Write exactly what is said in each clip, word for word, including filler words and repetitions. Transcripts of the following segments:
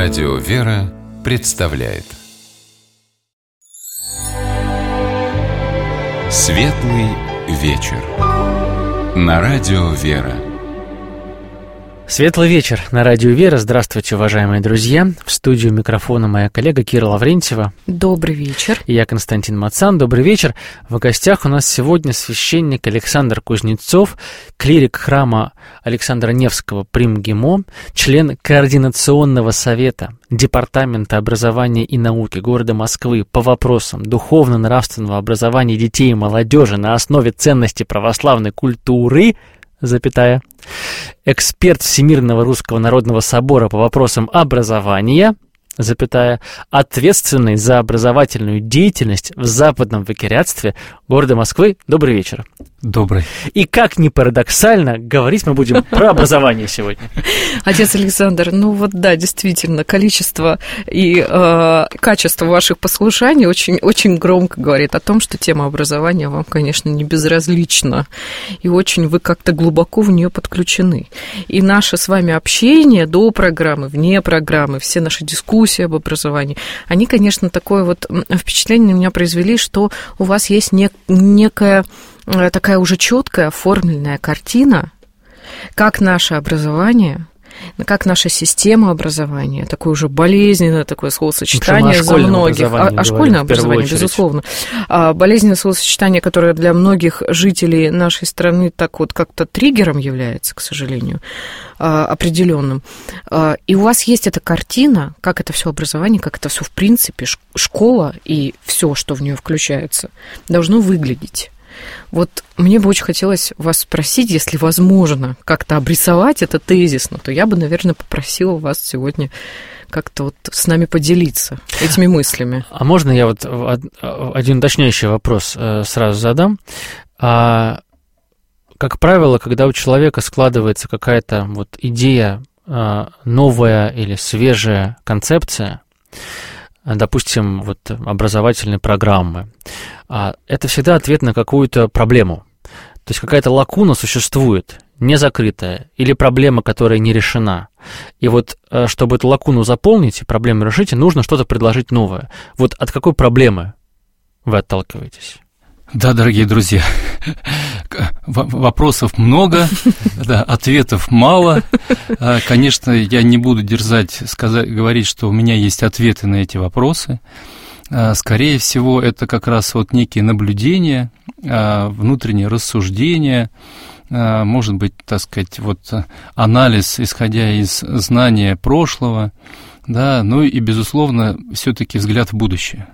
Радио «Вера» представляет Светлый вечер на Радио «Вера». Светлый вечер на Радио «Вера». Здравствуйте, уважаемые друзья. В студию микрофона моя коллега Кира Лаврентьева. Добрый вечер. И я, Константин Мацан. Добрый вечер. В гостях у нас сегодня священник Александр Кузнецов, клирик храма Александра Невского при МГИМО, член Координационного совета Департамента образования и науки города Москвы по вопросам духовно-нравственного образования детей и молодежи на основе ценностей православной культуры, запятая, эксперт Всемирного Русского Народного Собора по вопросам образования, запятая, ответственный за образовательную деятельность в Западном викариатстве города Москвы. Добрый вечер. Добрый. И как ни парадоксально, говорить мы будем про образование сегодня. Отец Александр, ну вот да, действительно, количество и э, качество ваших послушаний очень, очень громко говорит о том, что тема образования вам, конечно, не безразлична, и очень вы как-то глубоко в нее подключены. И наше с вами общение до программы, вне программы, все наши дискуссии об образовании, они, конечно, такое вот впечатление на меня произвели, что у вас есть нек- некая такая уже четкая оформленная картина, как наше образование, как наша система образования, такое уже болезненное такое словосочетание за многих. О, о школьном образовании, безусловно. А, болезненное словосочетание, которое для многих жителей нашей страны так вот как-то триггером является, к сожалению, а, определенным. А, и у вас есть эта картина, как это все образование, как это все в принципе, школа и все, что в нее включается, должно выглядеть. Вот мне бы очень хотелось вас спросить, если возможно как-то обрисовать это тезисно, то я бы, наверное, попросила вас сегодня как-то вот с нами поделиться этими мыслями. А можно я вот один уточняющий вопрос сразу задам? А, как правило, когда у человека складывается какая-то вот идея, новая или свежая концепция, допустим, вот образовательной программы, это всегда ответ на какую-то проблему. То есть какая-то лакуна существует, не закрытая, или проблема, которая не решена. И вот чтобы эту лакуну заполнить и проблему решить, нужно что-то предложить новое. Вот от какой проблемы вы отталкиваетесь? Да, дорогие друзья, вопросов много, да, ответов мало. Конечно, я не буду дерзать сказать, говорить, что у меня есть ответы на эти вопросы. Скорее всего, это как раз вот некие наблюдения, внутренние рассуждения, может быть, так сказать, вот анализ, исходя из знания прошлого, да, ну и, безусловно, все-таки взгляд в будущее.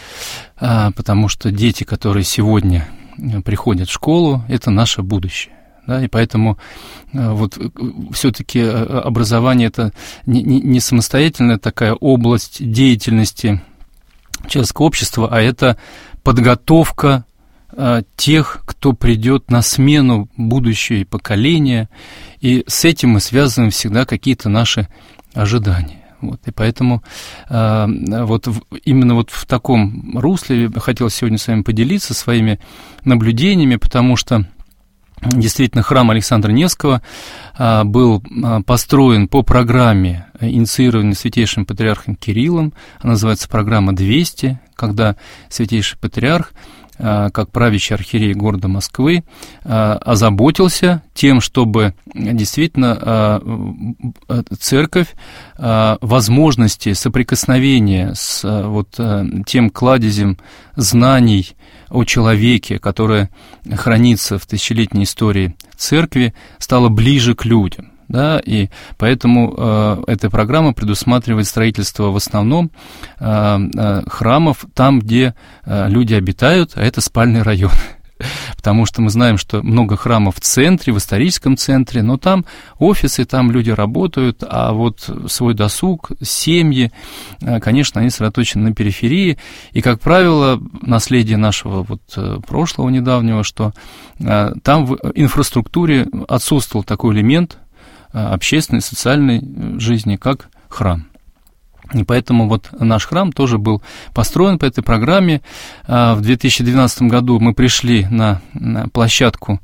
Потому что дети, которые сегодня приходят в школу, это наше будущее. Да, и поэтому вот все-таки образование – это не, не, не самостоятельная такая область деятельности человеческого общества, а это подготовка тех, кто придет на смену будущее поколения, и с этим мы связываем всегда какие-то наши ожидания. Вот, и поэтому э, вот в, именно вот в таком русле я хотел сегодня с вами поделиться своими наблюдениями, потому что действительно храм Александра Невского э, был э, построен по программе, инициированной Святейшим Патриархом Кириллом, она называется программа двести, когда Святейший Патриарх, как правящий архиерей города Москвы, озаботился тем, чтобы действительно церковь возможности соприкосновения с вот тем кладезем знаний о человеке, которое хранится в тысячелетней истории церкви, стала ближе к людям. Да, и поэтому э, эта программа предусматривает строительство в основном э, э, храмов там, где э, люди обитают, а это спальный район. Потому что мы знаем, что много храмов в центре, в историческом центре, но там офисы, там люди работают, а вот свой досуг, семьи, э, конечно, они сосредоточены на периферии. И, как правило, наследие нашего вот прошлого недавнего, что э, там в инфраструктуре отсутствовал такой элемент общественной, социальной жизни, как храм. И поэтому вот наш храм тоже был построен по этой программе. В две тысячи двенадцатом году мы пришли на площадку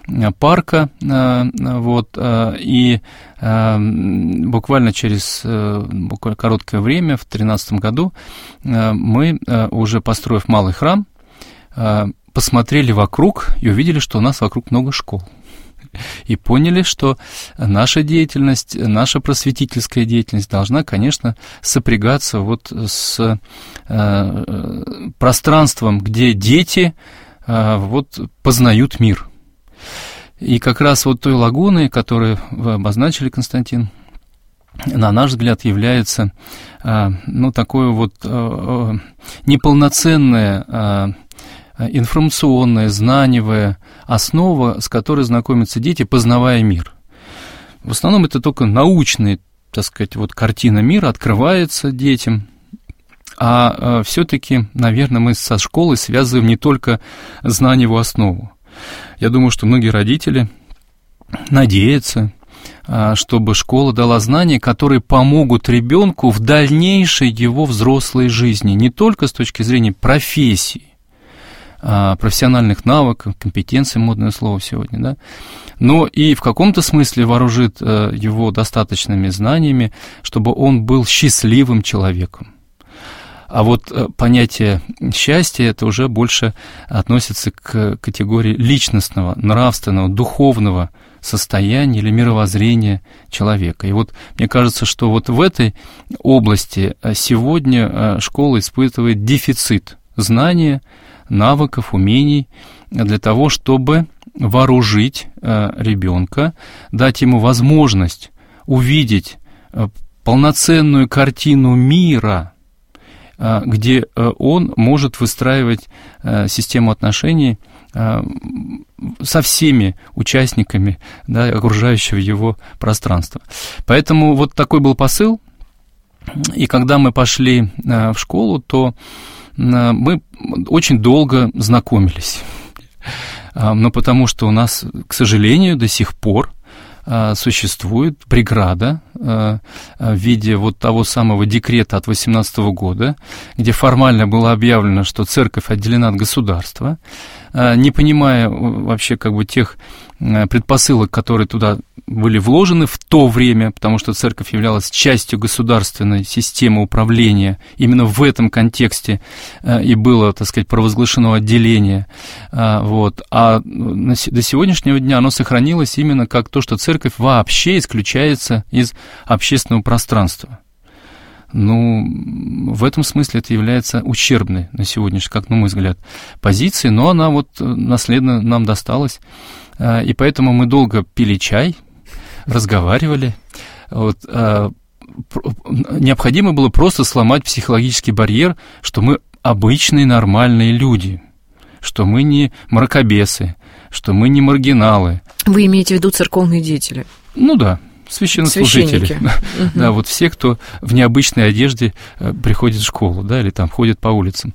парка, вот, и буквально через буквально короткое время, в две тысячи тринадцатом году, мы, уже построив малый храм, посмотрели вокруг и увидели, что у нас вокруг много школ. И поняли, что наша деятельность, наша просветительская деятельность должна, конечно, сопрягаться вот с э, пространством, где дети э, вот познают мир. И как раз вот той лагуной, которую вы обозначили, Константин, на наш взгляд, является э, ну, такое вот э, неполноценное э, информационная, знаниевая основа, с которой знакомятся дети, познавая мир. В основном это только научная, так сказать, вот картина мира открывается детям, а, а все-таки, наверное, мы со школой связываем не только знаниевую основу. Я думаю, что многие родители надеются, чтобы школа дала знания, которые помогут ребенку в дальнейшей его взрослой жизни, не только с точки зрения профессии, профессиональных навыков, компетенций, модное слово сегодня, да, но и в каком-то смысле вооружит его достаточными знаниями, чтобы он был счастливым человеком. А вот понятие счастья, это уже больше относится к категории личностного, нравственного, духовного состояния или мировоззрения человека. И вот мне кажется, что вот в этой области сегодня школа испытывает дефицит знания, навыков, умений для того, чтобы вооружить ребенка, дать ему возможность увидеть полноценную картину мира, где он может выстраивать систему отношений со всеми участниками, да, окружающего его пространства. Поэтому вот такой был посыл. И когда мы пошли в школу, то мы очень долго знакомились. Но потому что у нас, к сожалению, до сих пор существует преграда в виде вот того самого декрета от восемнадцатого года, где формально было объявлено, что церковь отделена от государства, не понимая вообще как бы тех предпосылок, которые туда были вложены в то время, потому что церковь являлась частью государственной системы управления. Именно в этом контексте и было, так сказать, провозглашено отделение. Вот. А до сегодняшнего дня оно сохранилось именно как то, что церковь вообще исключается из общественного пространства. Ну, в этом смысле это является ущербной на сегодняшний, как на мой взгляд, позицией, но она вот наследно нам досталась, и поэтому мы долго пили чай, разговаривали. Вот, необходимо было просто сломать психологический барьер, что мы обычные нормальные люди, что мы не мракобесы, что мы не маргиналы. Вы имеете в виду церковные деятели? Ну да. Священнослужители, да, вот все, кто в необычной одежде приходит в школу, да, или там ходит по улицам.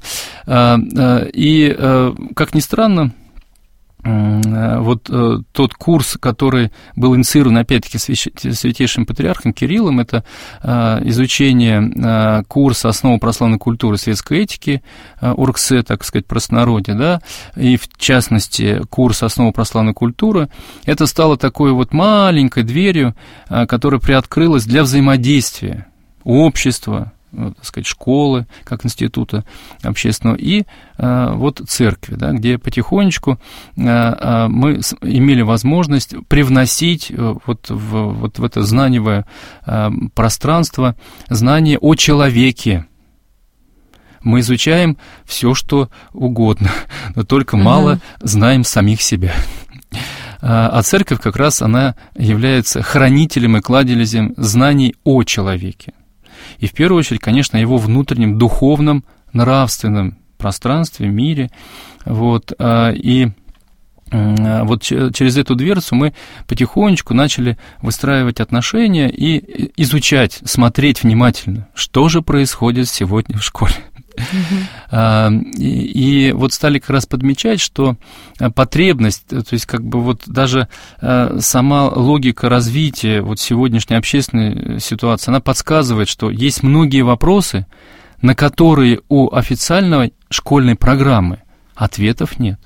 И, как ни странно, вот тот курс, который был инициирован, опять-таки, святейшим патриархом Кириллом, это изучение курса «Основы православной культуры и светской этики», УРКСЭ, так сказать, простонародье, да, и, в частности, курс «Основы православной культуры», это стало такой вот маленькой дверью, которая приоткрылась для взаимодействия общества, так сказать, школы, как института общественного, и а, вот церкви, да, где потихонечку а, а, мы имели возможность привносить вот в, вот в это знаниевое а, пространство знание о человеке. Мы изучаем все, что угодно, но только угу. мало знаем самих себя. А церковь как раз она является хранителем и кладезем знаний о человеке. И в первую очередь, конечно, его внутреннем духовном, нравственном пространстве, мире. Вот, и вот через эту дверцу мы потихонечку начали выстраивать отношения и изучать, смотреть внимательно, что же происходит сегодня в школе. Uh-huh. И, и вот стали как раз подмечать, что потребность, то есть как бы вот даже сама логика развития вот сегодняшней общественной ситуации, она подсказывает, что есть многие вопросы, на которые у официальной школьной программы ответов нет.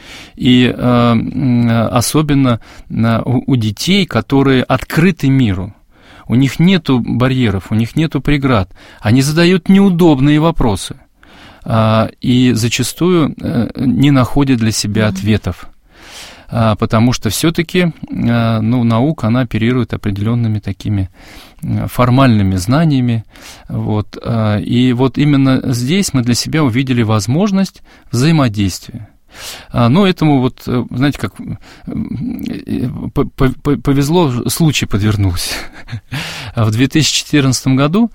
И особенно у детей, которые открыты миру. У них нету барьеров, у них нету преград. Они задают неудобные вопросы и зачастую не находят для себя ответов. Потому что все-таки ну, наука, она оперирует определенными такими формальными знаниями. Вот. И вот именно здесь мы для себя увидели возможность взаимодействия. Но этому вот, знаете, как повезло, случай подвернулся. В две тысячи четырнадцатом году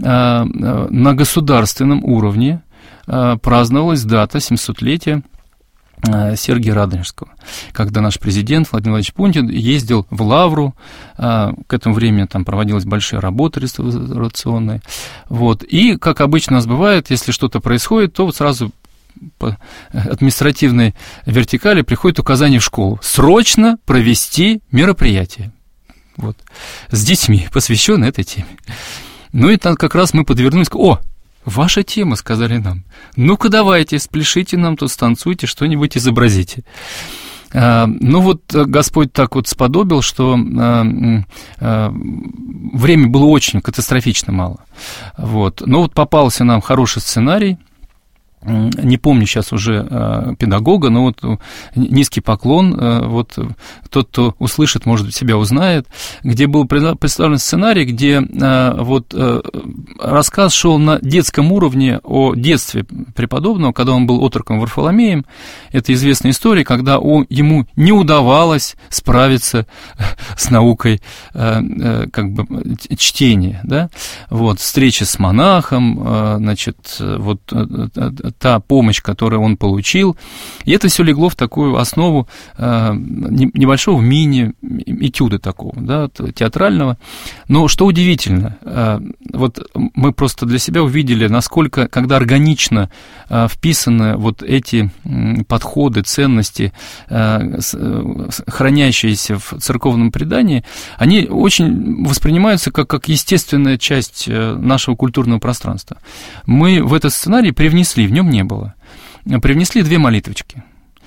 на государственном уровне праздновалась дата семисотлетия Сергия Радонежского, когда наш президент Владимир Владимирович Путин ездил в Лавру, к этому времени там проводилась большая работа реставрационная, вот, и, как обычно у нас бывает, если что-то происходит, то вот сразу по административной вертикали приходит указание в школу: срочно провести мероприятие, вот, с детьми, посвященное этой теме. Ну и там как раз мы подвернулись, о, ваша тема, сказали нам. Ну-ка давайте, спляшите нам тут, станцуйте, что-нибудь изобразите. А, ну вот Господь так вот сподобил, что а, а, времени было очень катастрофично мало. Вот. Но вот попался нам хороший сценарий. Не помню сейчас уже э, педагога, но вот низкий поклон, э, вот тот, кто услышит, может быть, себя узнает, где был представлен сценарий, где э, вот э, рассказ шел на детском уровне о детстве преподобного, когда он был отроком Варфоломеем. Это известная история, когда он, ему не удавалось справиться с наукой э, э, как бы чтения, да, вот, встреча с монахом, э, значит, вот э, та помощь, которую он получил. И это все легло в такую основу э, небольшого мини-этюда такого, да, театрального. Но что удивительно, э, вот мы просто для себя увидели, насколько, когда органично э, вписаны вот эти э, подходы, ценности, э, с, э, хранящиеся в церковном предании, они очень воспринимаются как, как естественная часть э, нашего культурного пространства. Мы в этот сценарий привнесли, в нем не было. Привнесли две молитвочки.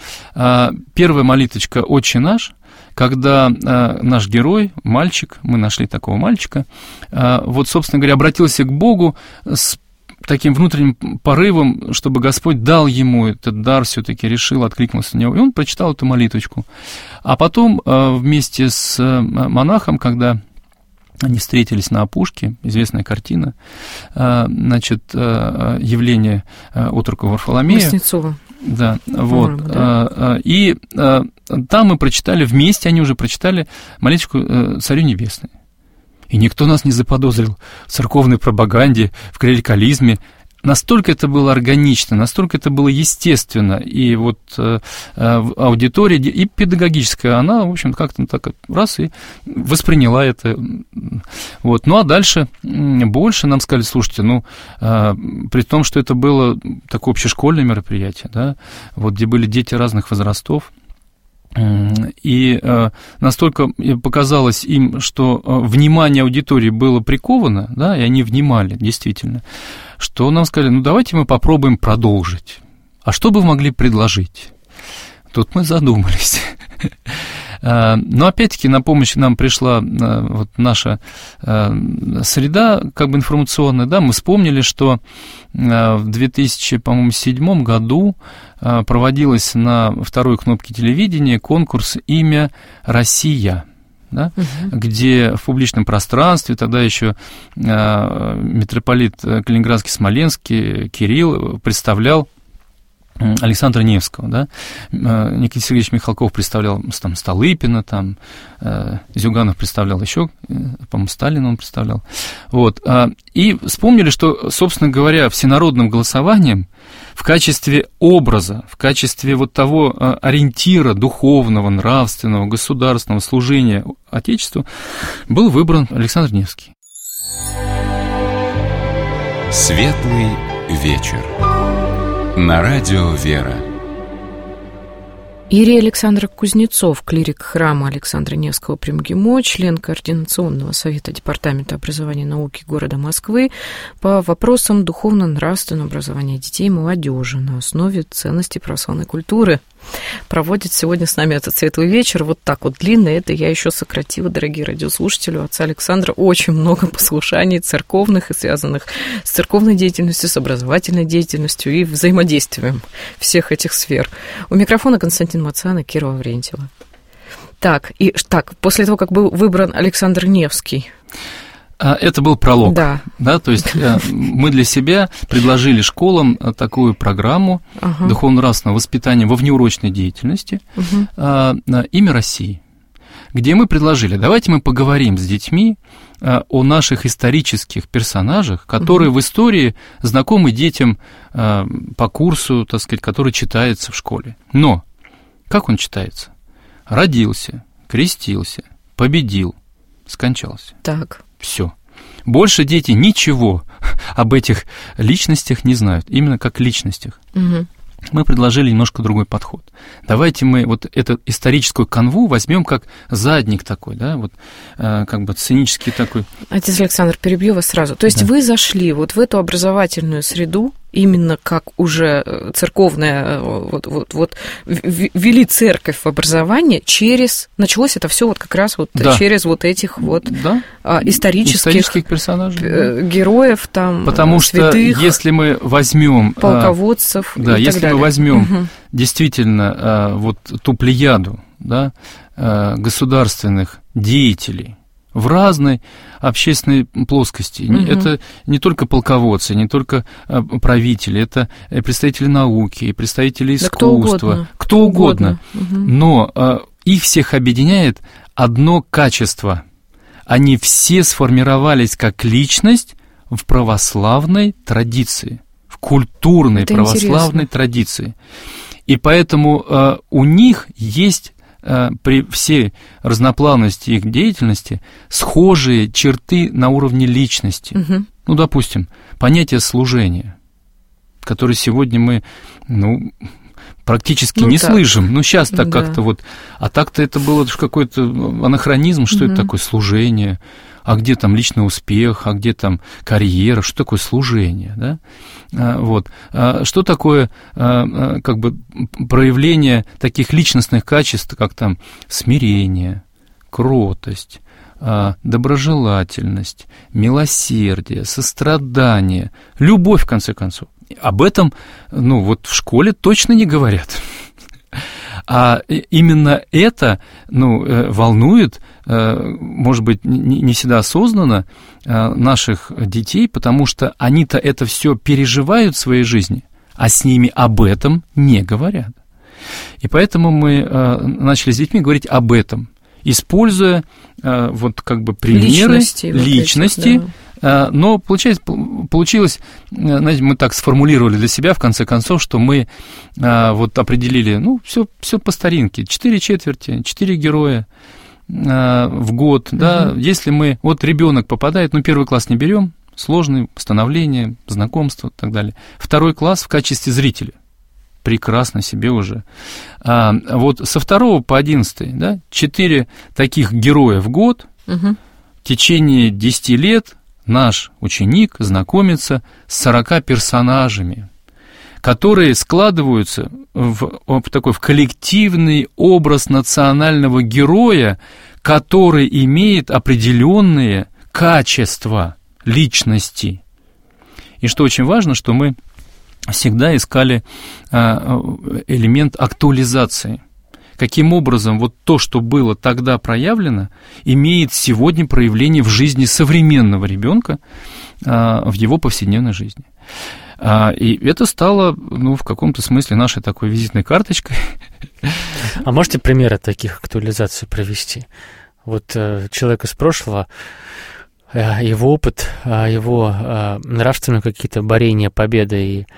Первая молитвочка «Отче наш», когда наш герой, мальчик, мы нашли такого мальчика, вот, собственно говоря, обратился к Богу с таким внутренним порывом, чтобы Господь дал ему этот дар, все-таки решил, откликнулся на него, и он прочитал эту молитвочку. А потом вместе с монахом, когда они встретились на опушке, известная картина, значит, явление отрока Варфоломея. Васнецова. Да, вот. Да? И там мы прочитали, вместе они уже прочитали молитву Царю Небесному. И никто нас не заподозрил в церковной пропаганде, в клерикализме. Настолько это было органично, настолько это было естественно, и вот э, аудитория, и педагогическая, она, в общем, как-то так раз и восприняла это. Вот. Ну, а дальше больше нам сказали, слушайте, ну, э, при том, что это было такое общешкольное мероприятие, да, вот, где были дети разных возрастов, и э, настолько показалось им, что э, внимание аудитории было приковано, да, и они внимали, действительно, что нам сказали, ну, давайте мы попробуем продолжить. А что бы вы могли предложить? Тут мы задумались. Но, опять-таки, на помощь нам пришла вот наша среда, как бы информационная, да, мы вспомнили, что в две тысячи седьмом году проводилось на второй кнопке телевидения конкурс «Имя Россия», да, угу. где в публичном пространстве тогда еще митрополит Калининградский, Смоленский Кирилл представлял Александра Невского, да, Никита Сергеевич Михалков представлял там Столыпина, там Зюганов представлял еще, по-моему, Сталина он представлял, вот, и вспомнили, что, собственно говоря, всенародным голосованием в качестве образа, в качестве вот того ориентира духовного, нравственного, государственного служения Отечеству был выбран Александр Невский. Светлый вечер. На радио «Вера». Иерей Александр Кузнецов, клирик храма Александра Невского при МГИМО, член Координационного совета Департамента образования и науки города Москвы по вопросам духовно-нравственного образования детей и молодежи на основе ценностей православной культуры. проводит сегодня с нами этот светлый вечер. Вот так вот длинно. Это я еще сократила, дорогие радиослушатели. У отца Александра очень много послушаний церковных и связанных с церковной деятельностью, с образовательной деятельностью и взаимодействием всех этих сфер. У микрофона Константин Мацан и Кира Лаврентьева. Так, и так, после того, как был выбран Александр Невский. Это был пролог, да. Да, то есть мы для себя предложили школам такую программу ага. духовно-нравственного воспитания во внеурочной деятельности угу. «Имя России», где мы предложили, давайте мы поговорим с детьми о наших исторических персонажах, которые угу. в истории знакомы детям по курсу, так сказать, который читается в школе. Но как он читается? Родился, крестился, победил, скончался. Так. Все. Больше дети ничего об этих личностях не знают, именно как личностях. Угу. Мы предложили немножко другой подход. Давайте мы вот эту историческую канву возьмем как задник такой, да, вот э, как бы сценический такой. Отец Александр, перебью вас сразу. То есть да. вы зашли вот в эту образовательную среду, именно как уже церковная, вот, вот, вот ввели церковь в образование через, началось это все вот как раз вот да. через вот этих вот да. исторических, исторических персонажей, героев там, потому святых, что если мы возьмем полководцев, да, и если так мы возьмем угу. действительно вот ту плеяду, да, государственных деятелей в разной общественной плоскости. Угу. Это не только полководцы, не только правители, это представители науки, представители искусства, да кто угодно. Кто угодно. Угу. Но их всех объединяет одно качество. Они все сформировались как личность в православной традиции, в культурной это православной интересно. Традиции. И поэтому у них есть при всей разноплановости их деятельности схожие черты на уровне личности. Угу. Ну, допустим, понятие служения, которое сегодня мы, ну, практически ну, не так. слышим. Ну, сейчас так да. как-то вот... А так-то это было какой-то анахронизм, что угу. это такое служение, а где там личный успех, а где там карьера, что такое служение, да? А, вот. А что такое а, как бы проявление таких личностных качеств, как там смирение, кротость, а, доброжелательность, милосердие, сострадание, любовь, в конце концов. Об этом, ну, вот в школе точно не говорят. А именно это, ну, волнует, может быть, не всегда осознанно наших детей, потому что они-то это все переживают в своей жизни, а с ними об этом не говорят. И поэтому мы начали с детьми говорить об этом, используя вот как бы примеры личности, личности вот этих, да. Но получилось, получилось, знаете, мы так сформулировали для себя, в конце концов, что мы вот определили, ну, все, все по старинке, четыре четверти, четыре героя в год, угу. да, если мы, вот ребенок попадает, ну, первый класс не берем, сложный, становление, знакомство и так далее, второй класс в качестве зрителя, прекрасно себе уже. А, вот со второго по одиннадцатый, да, четыре таких героя в год, угу. в течение десяти лет наш ученик знакомится с сорока персонажами, которые складываются в, в такой в коллективный образ национального героя, который имеет определенные качества личности. И что очень важно, что мы всегда искали элемент актуализации. Каким образом вот то, что было тогда проявлено, имеет сегодня проявление в жизни современного ребенка в его повседневной жизни. И это стало, ну, в каком-то смысле нашей такой визитной карточкой. А можете примеры таких актуализаций провести? Вот человек из прошлого, его опыт, его нравственные какие-то борения, победы и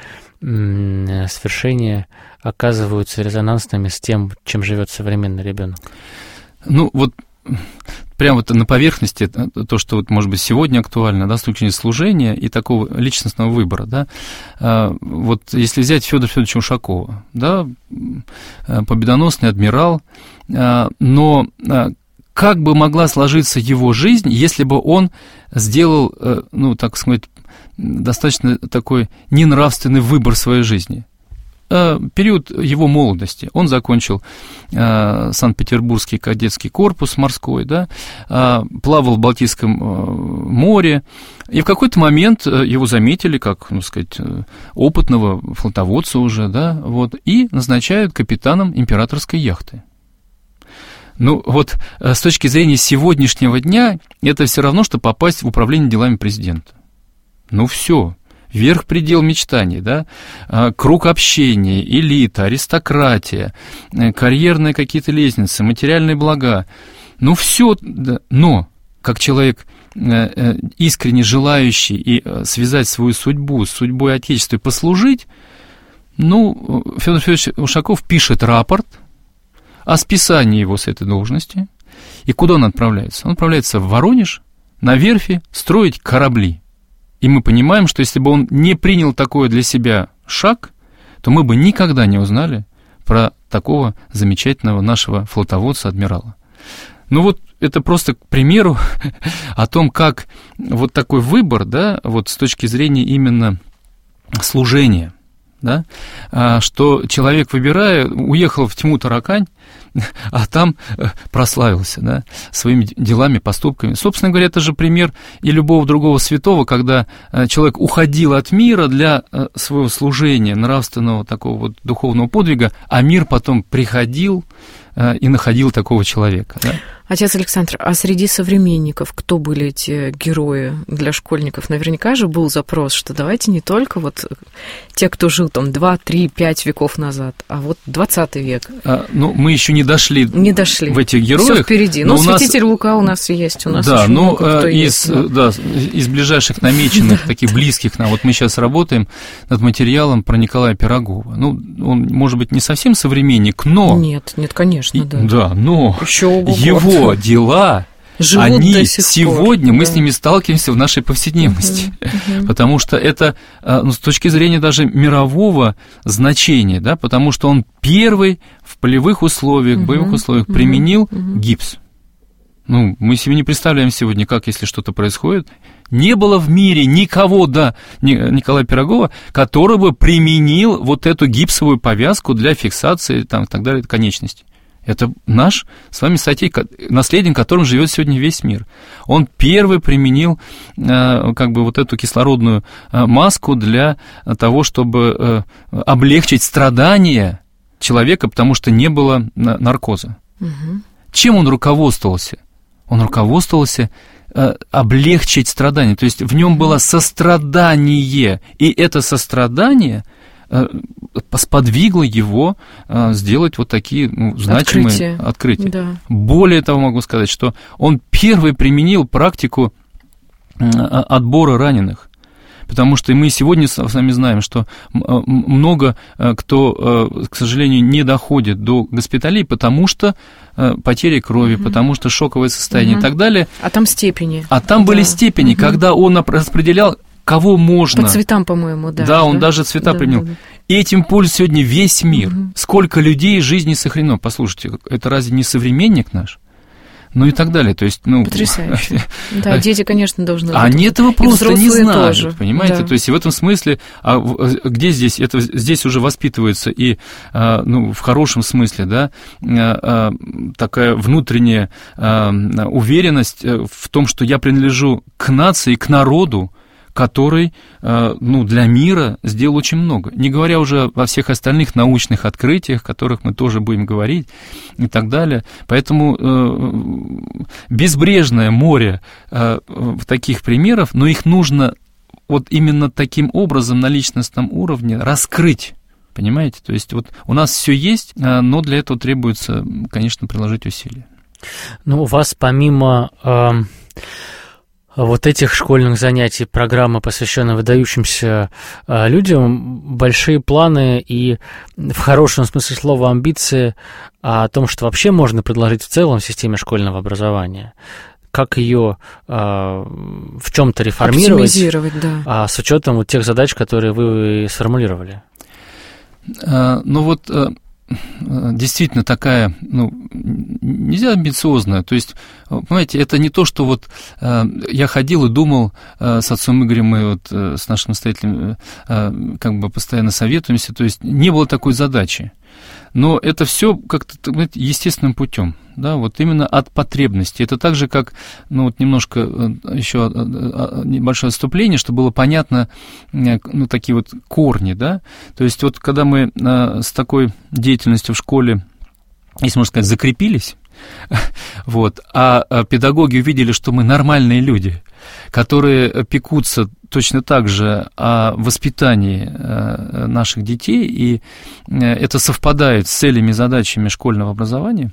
свершения оказываются резонансными с тем, чем живет современный ребенок. Ну, вот прямо вот на поверхности то, что вот, может быть, сегодня актуально, да, с точки зрения служения и такого личностного выбора, да, вот если взять Федора Федоровича Ушакова, да, победоносный адмирал, но как бы могла сложиться его жизнь, если бы он сделал, ну, так сказать, достаточно такой ненравственный выбор в своей жизни? э, период его молодости. Он закончил э, Санкт-Петербургский кадетский корпус морской, да, э, плавал в Балтийском э, море, и в какой-то момент его заметили как, ну сказать, опытного флотоводца уже, да, вот, и назначают капитаном императорской яхты. Ну, вот с точки зрения сегодняшнего дня, это все равно, что попасть в управление делами президента. Ну, все, верх предел мечтаний, да, круг общения, элита, аристократия, карьерные какие-то лестницы, материальные блага. Ну, все, да. Но как человек, искренне желающий и связать свою судьбу с судьбой Отечества и послужить, ну, Федор Федорович Ушаков пишет рапорт о списании его с этой должности. И куда он отправляется? Он отправляется в Воронеж на верфи строить корабли. И мы понимаем, что если бы он не принял такой для себя шаг, то мы бы никогда не узнали про такого замечательного нашего флотоводца-адмирала. Ну вот это просто к примеру о том, как вот такой выбор, да, вот с точки зрения именно служения, да, что человек, выбирая, уехал в тьму таракань, а там прославился, да, своими делами, поступками. Собственно говоря, это же пример и любого другого святого, когда человек уходил от мира для своего служения, нравственного такого вот духовного подвига, а мир потом приходил и находил такого человека, да. Отец Александр, а среди современников кто были эти герои для школьников? Наверняка же был запрос, что давайте не только вот те, кто жил там два, три, пять веков назад, а вот двадцатый век. А, ну, мы еще не дошли, не дошли в этих героях. Все впереди. Ну, святитель нас... Лука у нас есть, у нас да, еще но, много кто из, есть. Но... Да, из ближайших намеченных, таких близких нам, вот мы сейчас работаем над материалом про Николая Пирогова. Ну, он, может быть, не совсем современник, но... Нет, нет, конечно, да. Да, но еще его дела... Живут они до сих сегодня, пор, мы да. с ними сталкиваемся в нашей повседневности, uh-huh, uh-huh. потому что это, ну, с точки зрения даже мирового значения, да, потому что он первый в полевых условиях, uh-huh, боевых условиях uh-huh, применил uh-huh. гипс. Ну, мы себе не представляем сегодня, как, если что-то происходит. Не было в мире никого до Николая Пирогова, который бы применил вот эту гипсовую повязку для фиксации там, и так далее, конечностей. Это наш с вами статей, наследием которым живет сегодня весь мир. Он первый применил э, как бы вот эту кислородную э, маску для того, чтобы э, облегчить страдания человека, потому что не было наркоза. Угу. Чем он руководствовался? Он руководствовался э, облегчить страдания. То есть в нем было сострадание, и это сострадание сподвигло его сделать вот такие, ну, значимые открытия. открытия. Да. Более того, могу сказать, что он первый применил практику отбора раненых. Потому что мы сегодня с вами знаем, что много кто, к сожалению, не доходит до госпиталей, потому что потери крови, угу. потому что шоковое состояние угу. и так далее. А там степени. А там да. были степени, угу. когда он распределял, кого можно. По цветам, по-моему, да. Да, он да? даже цвета да, применил. Да, да. И этим пользуется сегодня весь мир. Угу. Сколько людей жизни сохранено. Послушайте, это разве не современник наш? Ну и так далее. То есть, ну... Потрясающе. Да, дети, конечно, должны... Они этого просто не знают, тоже. Понимаете? Да. То есть, и в этом смысле, а где здесь? Это здесь уже воспитывается и, ну, в хорошем смысле, да, такая внутренняя уверенность в том, что я принадлежу к нации, к народу, который, ну, для мира сделал очень много. Не говоря уже о всех остальных научных открытиях, о которых мы тоже будем говорить и так далее. Поэтому э, безбрежное море э, таких примеров, но их нужно вот именно таким образом на личностном уровне раскрыть. Понимаете? То есть вот у нас все есть, но для этого требуется, конечно, приложить усилия. Ну, у вас помимо... Э... вот этих школьных занятий, программы, посвященные выдающимся э, людям, большие планы и, в хорошем смысле слова, амбиции о том, что вообще можно предложить в целом в системе школьного образования. Как ее э, в чем-то реформировать, да. э, с учетом вот тех задач, которые вы сформулировали. А, ну вот... действительно такая, ну, нельзя амбициозная. То есть, понимаете, это не то, что вот э, я ходил и думал э, с отцом Игорем, мы вот э, с нашим настоятелем э, как бы постоянно советуемся, то есть не было такой задачи. Но это все как-то, знаете, естественным путем, да, вот именно от потребности. Это так же, как, ну, вот немножко еще небольшое отступление, чтобы было понятно, ну, такие вот корни, да. То есть вот когда мы с такой деятельностью в школе, если можно сказать, закрепились, вот, а педагоги увидели, что мы нормальные люди, которые пекутся точно так же о воспитании наших детей, и это совпадает с целями и задачами школьного образования.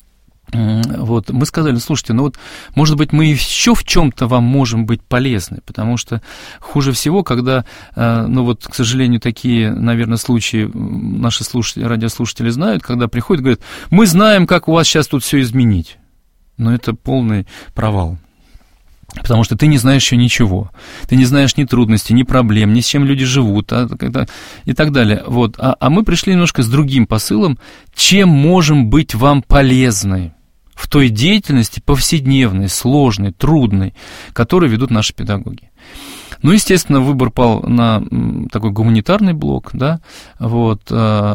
Вот, мы сказали, слушайте, ну вот, может быть, мы еще в чем-то вам можем быть полезны, потому что хуже всего, когда, ну вот, к сожалению, такие, наверное, случаи наши слушатели, радиослушатели знают, когда приходят и говорят, мы знаем, как у вас сейчас тут все изменить, но это полный провал. Потому что ты не знаешь еще ничего, ты не знаешь ни трудностей, ни проблем, ни с чем люди живут, а, и так далее. Вот. А, а мы пришли немножко с другим посылом, чем можем быть вам полезны в той деятельности повседневной, сложной, трудной, которую ведут наши педагоги. Ну, естественно, выбор пал на такой гуманитарный блок, да, вот,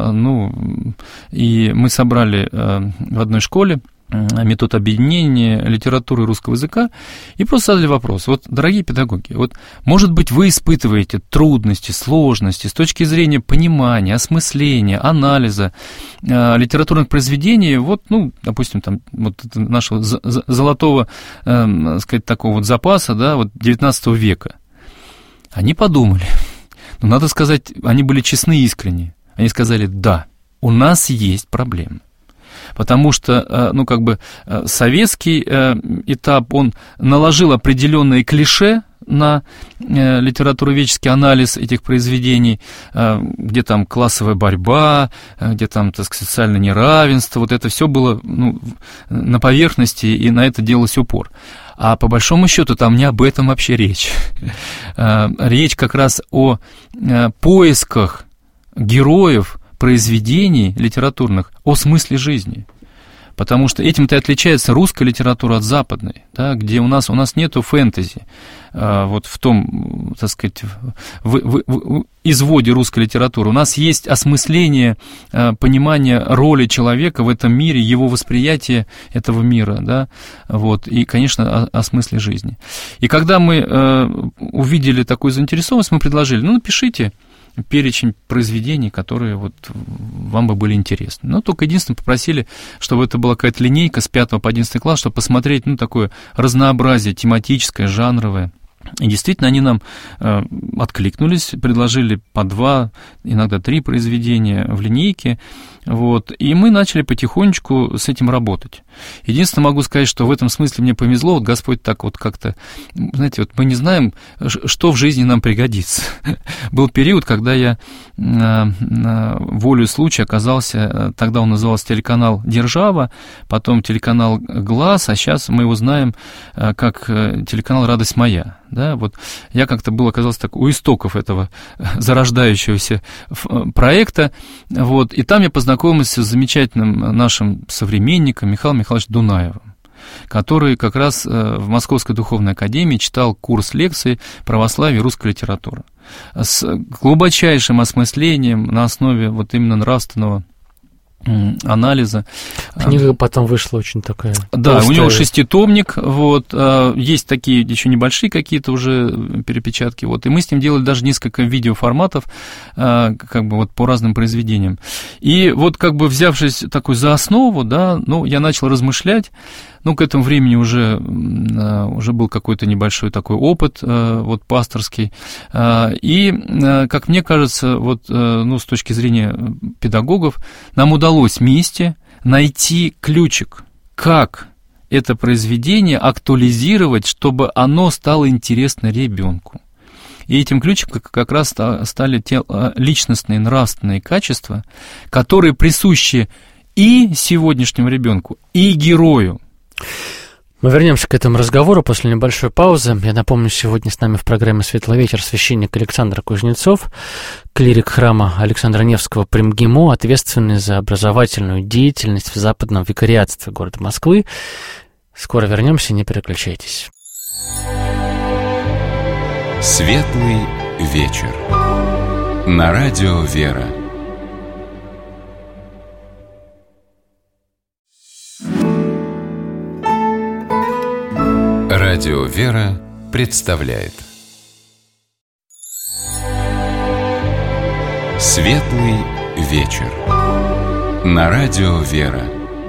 ну, и мы собрали в одной школе метод объединения литературы русского языка, и просто задали вопрос. Вот, дорогие педагоги, вот, может быть, вы испытываете трудности, сложности с точки зрения понимания, осмысления, анализа э, литературных произведений, вот, ну, допустим, там, вот нашего золотого, э, сказать, такого вот запаса, да, вот, девятнадцатого века. Они подумали, но, надо сказать, они были честны и искренни. Они сказали, да, у нас есть проблемы. Потому что, ну, как бы, советский этап, он наложил определенные клише на литературоведческий анализ этих произведений, где там классовая борьба, где там, так сказать, социальное неравенство, вот это все было, ну, на поверхности, и на это делался упор. А по большому счету там не об этом вообще речь. Речь как раз о поисках героев произведений литературных о смысле жизни. Потому что этим-то и отличается русская литература от западной, да, где у нас, у нас нету фэнтези. А, вот в том, так сказать, в, в, в изводе русской литературы. У нас есть осмысление, а, понимание роли человека в этом мире, его восприятие этого мира, да, вот, и, конечно, о, о смысле жизни. И когда мы а, увидели такую заинтересованность, мы предложили, ну, напишите перечень произведений, которые вот вам бы были интересны. Но только единственное попросили, чтобы это была какая-то линейка с пятого по одиннадцатый класс, чтобы посмотреть, ну, такое разнообразие тематическое, жанровое. И действительно, они нам э, откликнулись, предложили по два, иногда три произведения в линейке, вот, и мы начали потихонечку с этим работать. Единственное, могу сказать, что в этом смысле мне повезло, вот Господь так вот как-то, знаете, вот мы не знаем, что в жизни нам пригодится. Был период, когда я волею случая оказался, тогда он назывался телеканал «Держава», потом телеканал «Глас», а сейчас мы его знаем как телеканал «Радость моя». Да, вот я как-то был, оказался так у истоков этого зарождающегося проекта, вот, и там я познакомился с замечательным нашим современником Михаилом Михайловичем Дунаевым, который как раз в Московской духовной академии читал курс лекций «Православие и русская литература» с глубочайшим осмыслением на основе вот именно нравственного анализа. Книга потом вышла очень такая. Да, толстая. У него шеститомник, вот, есть такие еще небольшие какие-то уже перепечатки, вот, и мы с ним делали даже несколько видеоформатов, как бы вот по разным произведениям. И вот как бы взявшись такой за основу, да, ну, я начал размышлять, ну, к этому времени уже, уже был какой-то небольшой такой опыт, вот, пасторский, и, как мне кажется, вот, ну, с точки зрения педагогов, нам удалось вместе найти ключик, как это произведение актуализировать, чтобы оно стало интересно ребенку. И этим ключиком как раз стали те личностные, нравственные качества, которые присущи и сегодняшнему ребенку, и герою. Мы вернемся к этому разговору после небольшой паузы. Я напомню, сегодня с нами в программе «Светлый вечер» священник Александр Кузнецов, клирик храма Александра Невского при МГИМО, ответственный за образовательную деятельность в Западном викариатстве города Москвы. Скоро вернемся, не переключайтесь. «Светлый вечер» на радио «Вера». Радио «Вера» представляет «Светлый вечер» на радио «Вера».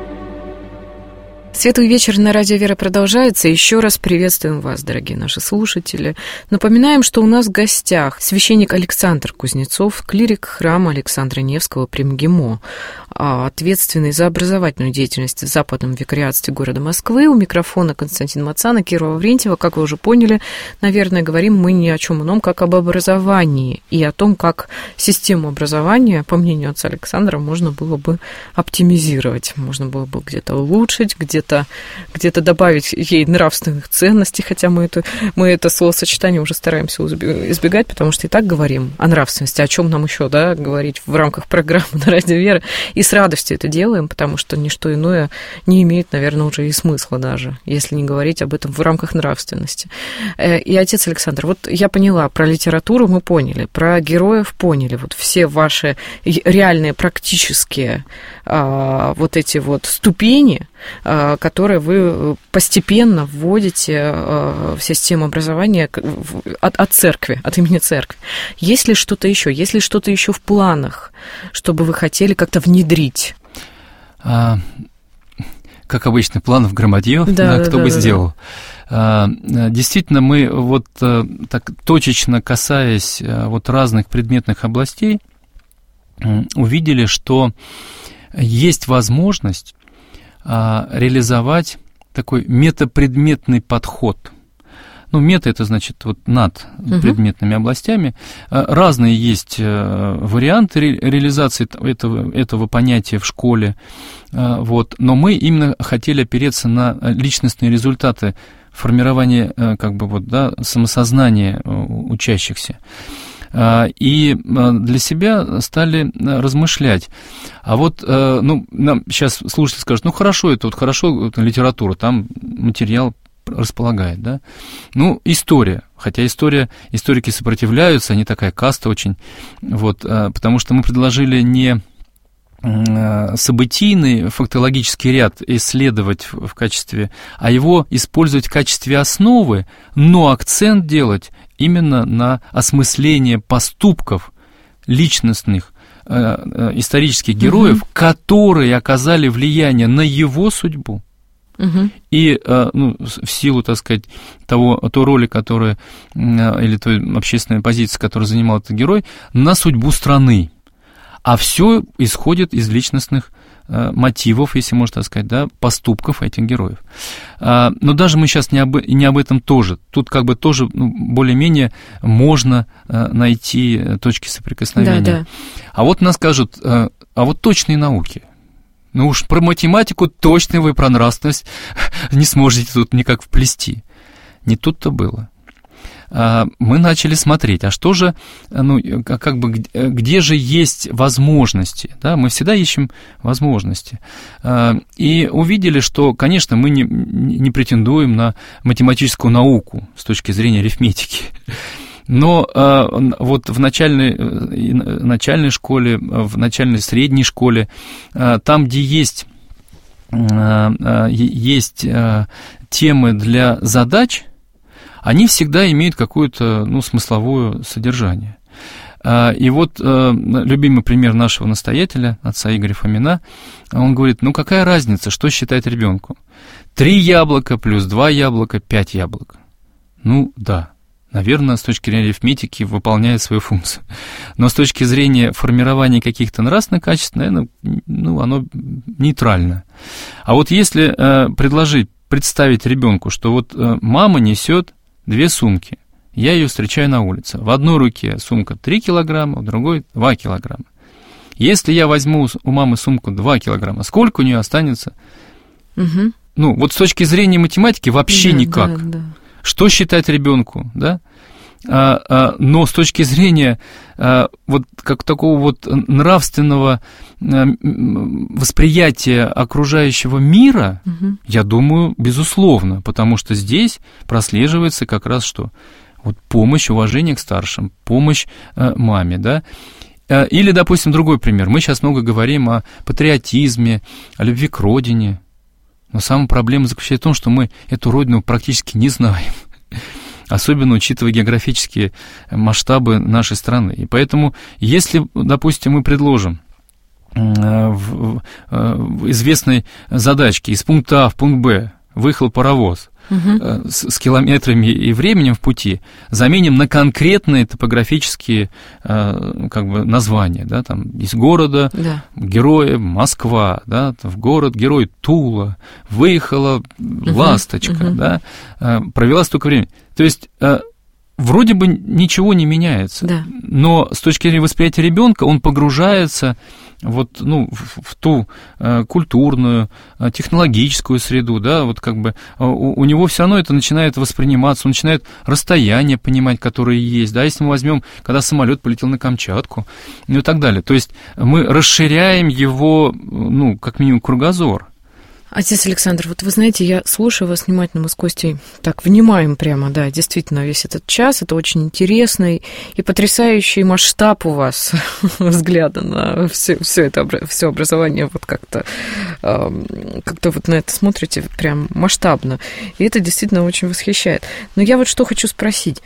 Светлый вечер на радио «Вера» продолжается. Еще раз приветствуем вас, дорогие наши слушатели. Напоминаем, что у нас в гостях священник Александр Кузнецов, клирик храма Александра Невского при МГИМО, ответственный за образовательную деятельность в Западном викариатстве города Москвы. У микрофона Константин Мацан и Кира Лаврентьева. Как вы уже поняли, наверное, говорим мы ни о чем ином, как об образовании и о том, как систему образования, по мнению отца Александра, можно было бы оптимизировать, можно было бы где-то улучшить, где-то где-то добавить ей нравственных ценностей, хотя мы это, мы это словосочетание уже стараемся избегать, потому что и так говорим о нравственности, о чем нам еще, да, говорить в рамках программы на радио «Вера». И с радостью это делаем, потому что ничто иное не имеет, наверное, уже и смысла даже, если не говорить об этом в рамках нравственности. И, отец Александр, вот я поняла, про литературу мы поняли, про героев поняли, вот все ваши реальные практические а, вот эти вот ступени, а, которые вы постепенно вводите в систему образования от, от церкви, от имени церкви. Есть ли что-то еще? Есть ли что-то еще в планах, чтобы вы хотели как-то внедрить? А, как обычно, планов громадье, да, да, кто да, бы да, сделал. Да. А, действительно, мы вот так точечно касаясь вот разных предметных областей, увидели, что есть возможность реализовать такой метапредметный подход. Ну, мета – это значит вот над uh-huh. предметными областями. Разные есть варианты ре- реализации этого, этого понятия в школе, вот. Но мы именно хотели опереться на личностные результаты формирования как бы вот, да, самосознания учащихся. И для себя стали размышлять. А вот, ну, нам сейчас слушатели скажут, ну, хорошо, это вот хорошо, это литература, там материал располагает, да. Ну, история, хотя история, историки сопротивляются, они такая каста очень, вот, потому что мы предложили не событийный фактологический ряд исследовать в качестве, а его использовать в качестве основы, но акцент делать именно на осмысление поступков личностных э, э, исторических героев, угу. которые оказали влияние на его судьбу. Угу. И э, ну, в силу, так сказать, того, той роли, которую, э, или той общественной позиции, которую занимал этот герой, на судьбу страны. А все исходит из личностных э, мотивов, если можно так сказать, да, поступков этих героев. А, но даже мы сейчас не об, не об этом тоже. Тут как бы тоже ну, более-менее можно э, найти точки соприкосновения. Да, да. А вот нас скажут, э, а вот точные науки. Ну уж про математику точно вы, про нравственность не сможете тут никак вплести. Не тут-то было. Мы начали смотреть, а что же, ну, как бы, где же есть возможности, да, мы всегда ищем возможности, и увидели, что, конечно, мы не, не претендуем на математическую науку с точки зрения арифметики, но вот в начальной, начальной школе, в начальной средней школе, там, где есть, есть темы для задач, они всегда имеют какое-то, ну, смысловое содержание. И вот любимый пример нашего настоятеля, отца Игоря Фомина, он говорит, ну, какая разница, что считать ребенку? Три яблока плюс два яблока, пять яблок. Ну, да, наверное, с точки зрения арифметики выполняет свою функцию. Но с точки зрения формирования каких-то нравственных качеств, наверное, ну, оно нейтрально. А вот если предложить, представить ребенку, что вот мама несет две сумки. Я ее встречаю на улице. В одной руке сумка три килограмма, в другой два килограмма. Если я возьму у мамы сумку два килограмма, сколько у нее останется? Угу. ну, вот с точки зрения математики вообще да, никак. Да, да. Что считать ребенку, да? А, а, но с точки зрения а, вот как такого вот нравственного а, восприятия окружающего мира, угу. я думаю, безусловно, потому что здесь прослеживается как раз что? Вот помощь, уважение к старшим, помощь а, маме, да? Или, допустим, другой пример. Мы сейчас много говорим о патриотизме, о любви к родине, но самая проблема заключается в том, что мы эту родину практически не знаем. Особенно учитывая географические масштабы нашей страны. И поэтому, если, допустим, мы предложим в, в известной задачке из пункта А в пункт Б выехал паровоз, угу. с, с километрами и временем в пути, заменим на конкретные топографические как бы, названия. Да, там, из города да. героя Москва, да, в город герой Тула, выехала угу. ласточка, угу. да, провела столько времени. То есть вроде бы ничего не меняется, да. но с точки зрения восприятия ребенка он погружается вот, ну, в, в ту э, культурную, э, технологическую среду, да, вот как бы э, у, у него все равно это начинает восприниматься, он начинает расстояние понимать, которое есть, да, если мы возьмем, когда самолет полетел на Камчатку, ну и так далее. То есть мы расширяем его, ну, как минимум, кругозор. Отец Александр, вот вы знаете, я слушаю вас внимательно, мы с Костей так внимаем прямо, да, действительно, весь этот час, это очень интересный и потрясающий масштаб у вас взгляда на все, все это все образование, вот как-то, как-то вот на это смотрите прям масштабно, и это действительно очень восхищает. Но я вот что хочу спросить,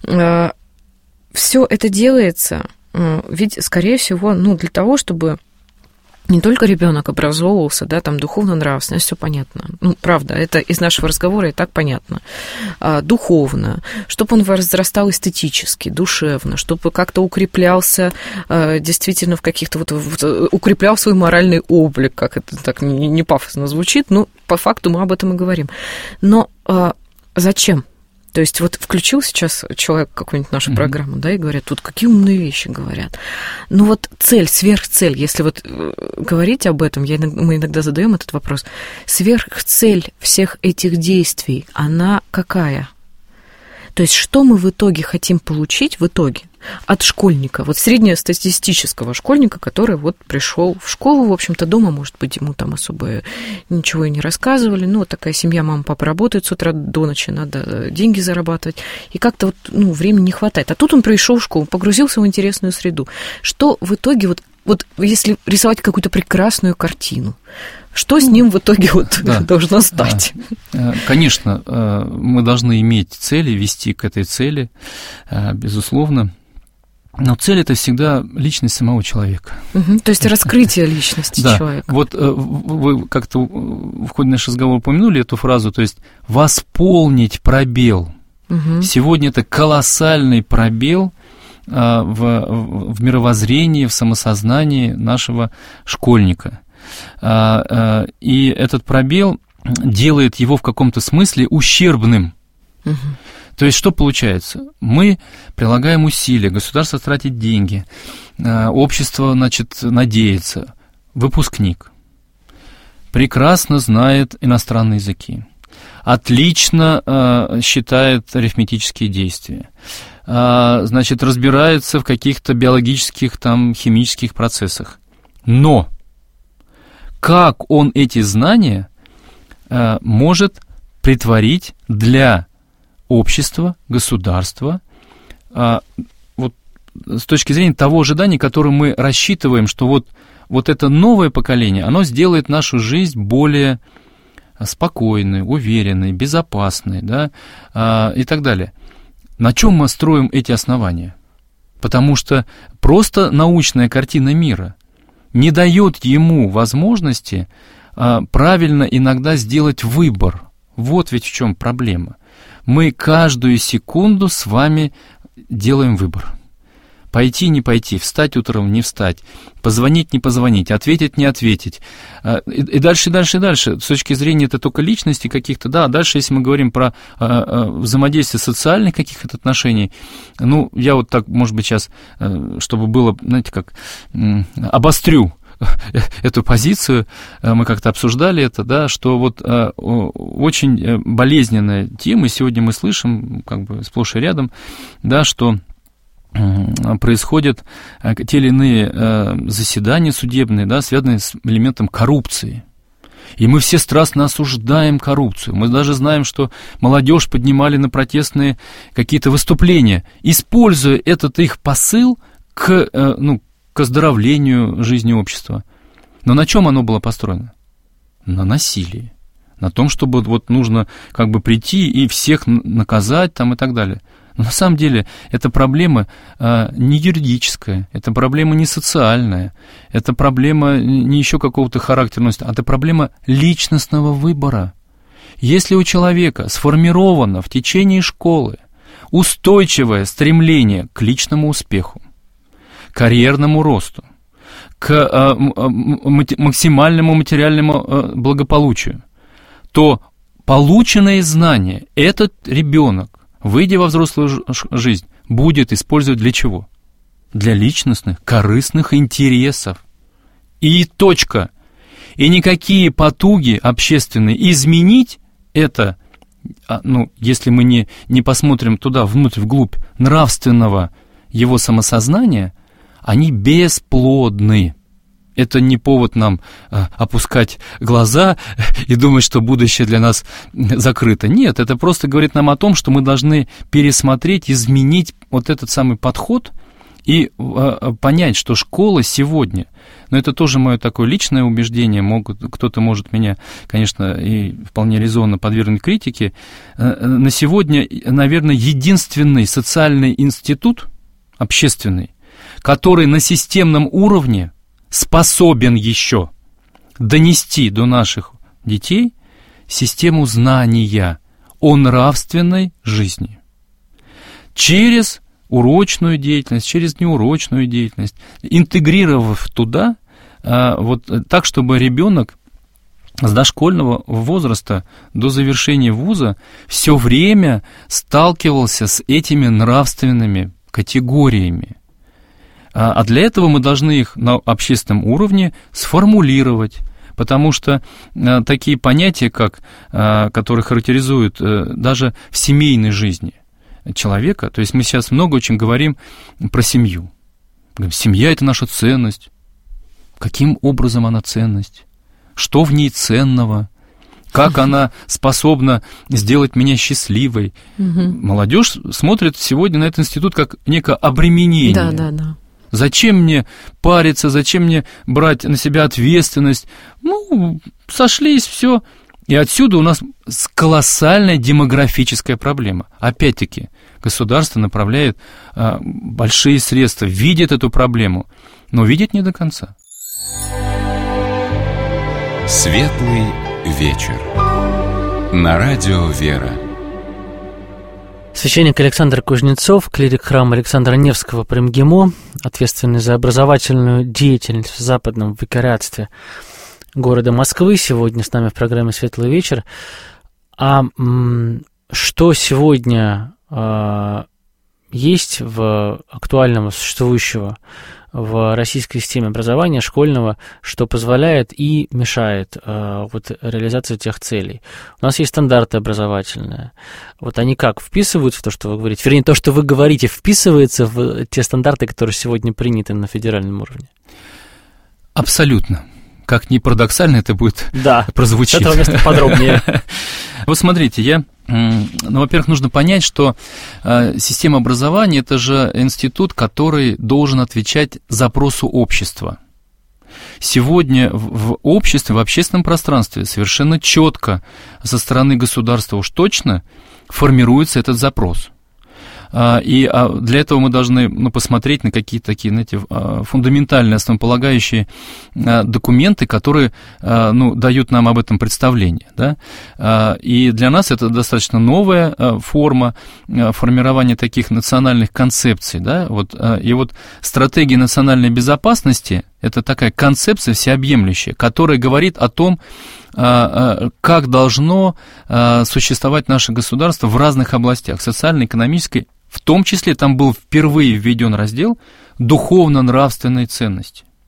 все это делается, ведь, скорее всего, ну, для того, чтобы не только ребенок образовывался, да, там духовно-нравственно, все понятно. Ну, правда, это из нашего разговора и так понятно. А, духовно, чтобы он возрастал эстетически, душевно, чтобы как-то укреплялся а, действительно в каких-то вот, вот укреплял свой моральный облик, как это так не, не пафосно звучит, но по факту мы об этом и говорим. Но а, зачем? То есть вот включил сейчас человек какую-нибудь нашу mm-hmm. программу, да, и говорят, тут какие умные вещи говорят. Ну вот цель, сверхцель, если вот говорить об этом, я, мы иногда задаем этот вопрос, сверхцель всех этих действий, она какая? То есть что мы в итоге хотим получить в итоге от школьника, вот среднестатистического школьника, который вот пришел в школу, в общем-то, дома, может быть, ему там особо ничего и не рассказывали, ну, вот такая семья, мама, папа работают с утра до ночи, надо деньги зарабатывать, и как-то вот, ну, времени не хватает. А тут он пришел в школу, погрузился в интересную среду. Что в итоге, вот, вот если рисовать какую-то прекрасную картину, что с ним в итоге вот да. должно стать? Конечно, мы должны иметь цели, вести к этой цели, безусловно. Но цель – это всегда личность самого человека. Угу, то есть раскрытие личности да. человека. Вот вы как-то в ходе нашего разговора упомянули эту фразу, то есть восполнить пробел. Угу. Сегодня это колоссальный пробел в, в мировоззрении, в самосознании нашего школьника. И этот пробел делает его в каком-то смысле ущербным. Угу. То есть что получается? Мы прилагаем усилия, государство тратит деньги, общество, значит, надеется. Выпускник прекрасно знает иностранные языки, отлично считает арифметические действия, значит, разбирается в каких-то биологических, там, химических процессах. Но как он эти знания может претворить для общества, государства, а, вот с точки зрения того ожидания, которое мы рассчитываем, что вот, вот это новое поколение, оно сделает нашу жизнь более спокойной, уверенной, безопасной, да, а, и так далее. На чем мы строим эти основания? Потому что просто научная картина мира не дает ему возможности а, правильно иногда сделать выбор. Вот ведь в чем проблема. Мы каждую секунду с вами делаем выбор. Пойти, не пойти, встать утром, не встать, позвонить, не позвонить, ответить, не ответить. И дальше, и дальше, и дальше. С точки зрения это только личности каких-то, да, дальше, если мы говорим про взаимодействие социальных каких-то отношений, ну, я вот так, может быть, сейчас, чтобы было, знаете, как, обострю эту позицию, мы как-то обсуждали это, да, что вот очень болезненная тема, сегодня мы слышим, как бы сплошь и рядом, да, что происходят те или иные заседания судебные, да, связанные с элементом коррупции. И мы все страстно осуждаем коррупцию. Мы даже знаем, что молодежь поднимали на протестные какие-то выступления, используя этот их посыл к, ну, к оздоровлению жизни общества. Но на чем оно было построено? На насилии. На том, чтобы вот нужно как бы прийти и всех наказать там и так далее. Но на самом деле эта проблема а, не юридическая, это проблема не социальная, это проблема не еще какого-то характерности, а это проблема личностного выбора. Если у человека сформировано в течение школы устойчивое стремление к личному успеху, карьерному росту, к а, максимальному материальному а, благополучию, то полученные знания этот ребенок, выйдя во взрослую жизнь, будет использовать для чего? Для личностных, корыстных интересов. И точка. И никакие потуги общественные изменить это, ну, если мы не, не посмотрим туда, внутрь, вглубь нравственного его самосознания, они бесплодны. Это не повод нам а, опускать глаза и думать, что будущее для нас закрыто. Нет, это просто говорит нам о том, что мы должны пересмотреть, изменить вот этот самый подход и а, понять, что школа сегодня, но это тоже мое такое личное убеждение, могут, кто-то может меня, конечно, и вполне резонно подвергнуть критике, а, на сегодня, наверное, единственный социальный институт, общественный, который на системном уровне способен еще донести до наших детей систему знания о нравственной жизни. Через урочную деятельность, через неурочную деятельность, интегрировав туда, вот так, чтобы ребенок с дошкольного возраста до завершения вуза все время сталкивался с этими нравственными категориями. А для этого мы должны их на общественном уровне сформулировать, потому что такие понятия, как, которые характеризуют даже в семейной жизни человека, то есть мы сейчас много очень говорим про семью. Говорим, семья – это наша ценность. Каким образом она ценность? Что в ней ценного? Как она способна сделать меня счастливой? Угу. Молодежь смотрит сегодня на этот институт как некое обременение. Да, да, да. Зачем мне париться, зачем мне брать на себя ответственность? Ну, сошлись, все. И отсюда у нас колоссальная демографическая проблема. Опять-таки, государство направляет а, большие средства, видит эту проблему, но видит не до конца. Светлый вечер. На радио «Вера». Священник Александр Кузнецов, клирик храма Александра Невского при МГИМО, ответственный за образовательную деятельность в западном викариатстве города Москвы, сегодня с нами в программе «Светлый вечер». А м, что сегодня а, есть в актуального, существующего в российской системе образования школьного, что позволяет и мешает э, вот, реализации тех целей. У нас есть стандарты образовательные. Вот они как вписываются в то, что вы говорите? Вернее, то, что вы говорите, вписывается в те стандарты, которые сегодня приняты на федеральном уровне? Абсолютно. Как ни парадоксально это будет да, прозвучит. С этого места подробнее. Вот смотрите, я, ну, во-первых, нужно понять, что э, система образования – это же институт, который должен отвечать запросу общества. Сегодня в, в обществе, в общественном пространстве совершенно четко со стороны государства уж точно формируется этот запрос. И для этого мы должны, ну, посмотреть на какие-то такие, знаете, фундаментальные, основополагающие документы, которые, ну, дают нам об этом представление, да? И для нас это достаточно новая форма формирования таких национальных концепций, да? Вот, и вот стратегия национальной безопасности – это такая концепция всеобъемлющая, которая говорит о том, как должно существовать наше государство в разных областях, социально-экономической. В том числе там был впервые введен раздел духовно-нравственные ценности.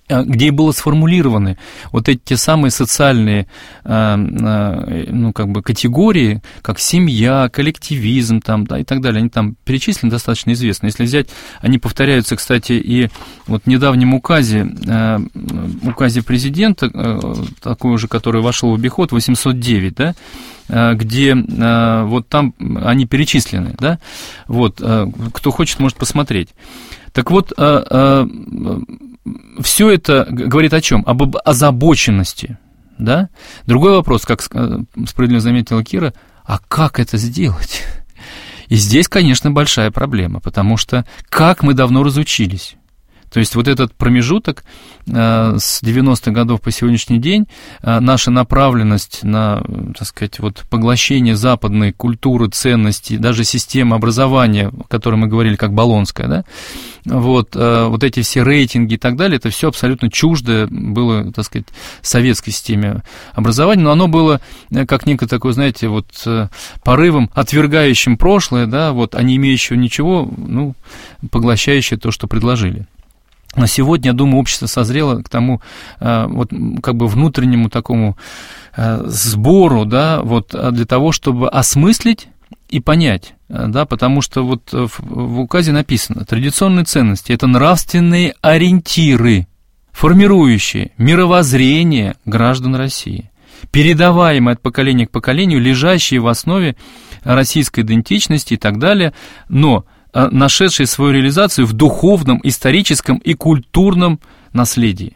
где и было сформулированы вот эти те самые социальные, ну, как бы категории, как семья, коллективизм там, да, и так далее. Они там перечислены, достаточно известны. Если взять, они повторяются, кстати, и вот в недавнем указе, указе президента, такой уже, который вошел в обиход, восемьсот девять, да, где вот там они перечислены, да, вот, кто хочет, может посмотреть. Так вот, все это говорит о чем? Об озабоченности, да? Другой вопрос, как справедливо заметила Кира, а как это сделать? И здесь, конечно, большая проблема, потому что как мы давно разучились. То есть вот этот промежуток э, с девяностых годов по сегодняшний день, э, наша направленность на, так сказать, вот поглощение западной культуры, ценностей, даже системы образования, о которой мы говорили, как Болонская, да, вот, э, вот эти все рейтинги и так далее, это все абсолютно чуждо было, так сказать, советской системе образования, но оно было как некое такое, знаете, вот э, порывом, отвергающим прошлое, да, вот, а не имеющего ничего, ну, поглощающее то, что предложили. Но сегодня, я думаю, общество созрело к тому, вот, как бы внутреннему такому сбору, да, вот, для того, чтобы осмыслить и понять, да, потому что вот в указе написано: традиционные ценности – это нравственные ориентиры, формирующие мировоззрение граждан России, передаваемые от поколения к поколению, лежащие в основе российской идентичности и так далее, но нашедшие свою реализацию в духовном, историческом и культурном наследии.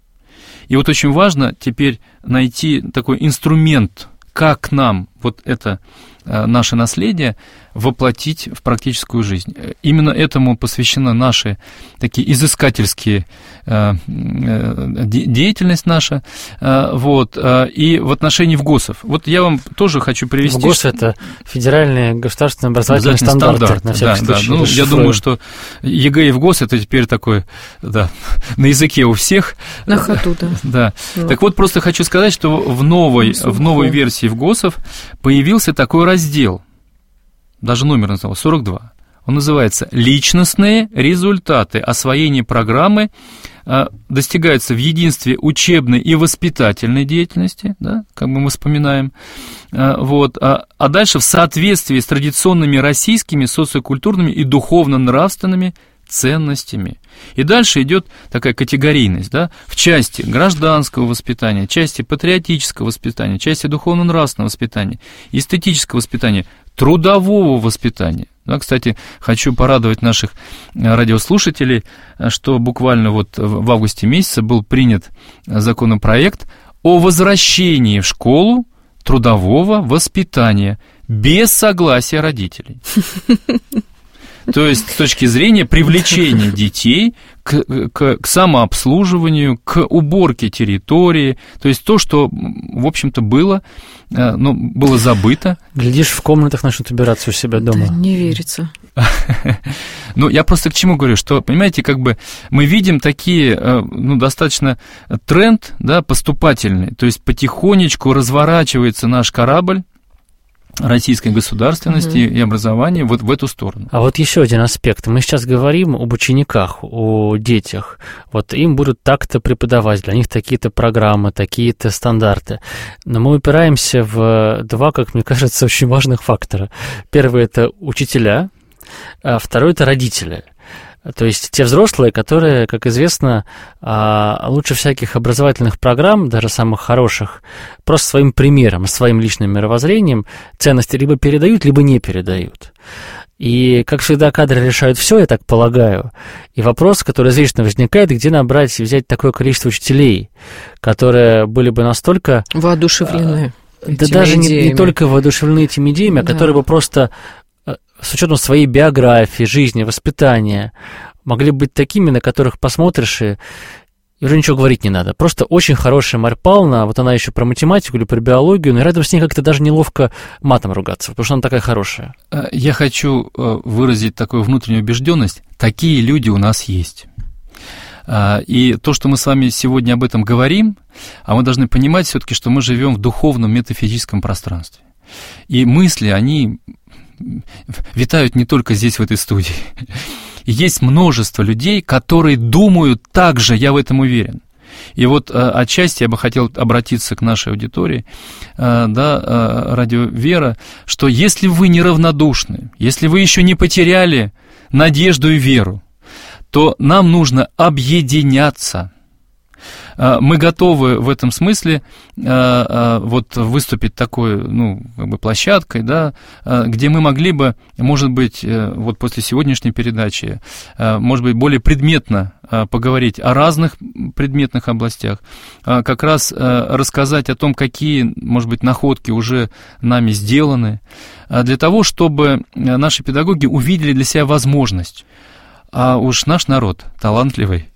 И вот очень важно теперь найти такой инструмент, как нам вот это наше наследие воплотить в практическую жизнь. Именно этому посвящена наша такие изыскательские э, деятельность наша, э, вот, э, и в отношении ВГОСов. Вот я вам тоже хочу привести... ВГОС — это федеральный государственный образовательный стандарт, стандарт, на всякий да, случай. Да. Ну, я думаю, что ЕГЭ и ВГОС — это теперь такой, да, на языке у всех. На ходу, да. Да. Ну. Так вот, просто хочу сказать, что в новой, в новой версии ВГОСов появился такой раздел, даже номер назвал, сорок два. Он называется «Личностные результаты освоения программы э, достигаются в единстве учебной и воспитательной деятельности», да, как бы мы вспоминаем, э, вот, а, а дальше в соответствии с традиционными российскими социокультурными и духовно-нравственными ценностями. И дальше идет такая категорийность, да, в части гражданского воспитания, части патриотического воспитания, части духовно-нравственного воспитания, эстетического воспитания, трудового воспитания. Да, кстати, хочу порадовать наших радиослушателей, что буквально вот в августе месяце был принят законопроект о возвращении в школу трудового воспитания без согласия родителей. То есть с точки зрения привлечения детей к, к, к самообслуживанию, к уборке территории, то есть то, что, в общем-то, было, ну, было забыто. Глядишь, в комнатах начнут убираться у себя дома. Да, не верится. Ну, я просто к чему говорю, что, понимаете, как бы мы видим такие, ну, достаточно тренд, да, поступательный, то есть потихонечку разворачивается наш корабль российской государственности mm-hmm. и образования вот в эту сторону. А вот еще один аспект. Мы сейчас говорим об учениках, о детях. Вот им будут так-то преподавать, для них такие-то программы, такие-то стандарты. Но мы упираемся в два, как мне кажется, очень важных фактора. Первый – это учителя, а второй – это родители. То есть те взрослые, которые, как известно, лучше всяких образовательных программ, даже самых хороших, просто своим примером, своим личным мировоззрением ценности либо передают, либо не передают. И, как всегда, кадры решают все, я так полагаю. И вопрос, который зрительно возникает, где набрать и взять такое количество учителей, которые были бы настолько... воодушевлены а, Да даже не, не только воодушевлены этими идеями, да. а которые бы просто... с учетом своей биографии, жизни, воспитания, могли быть такими, на которых посмотришь, и уже ничего говорить не надо. Просто очень хорошая Марья Павловна, вот она еще про математику или про биологию, но рядом с ней как-то даже неловко матом ругаться, потому что она такая хорошая. Я хочу выразить такую внутреннюю убежденность. Такие люди у нас есть. И то, что мы с вами сегодня об этом говорим, а мы должны понимать все-таки, что мы живем в духовном метафизическом пространстве. И мысли, они... витают не только здесь, в этой студии. есть множество людей, которые думают так же, я в этом уверен. И вот а, отчасти я бы хотел обратиться к нашей аудитории, а, да, а, радио «Вера», что если вы неравнодушны, если вы еще не потеряли надежду и веру, то нам нужно объединяться. Мы готовы в этом смысле вот выступить такой, ну, как бы площадкой, да, где мы могли бы, может быть, вот после сегодняшней передачи, может быть, более предметно поговорить о разных предметных областях, как раз рассказать о том, какие, может быть, находки уже нами сделаны, для того, чтобы наши педагоги увидели для себя возможность. А уж наш народ талантливый,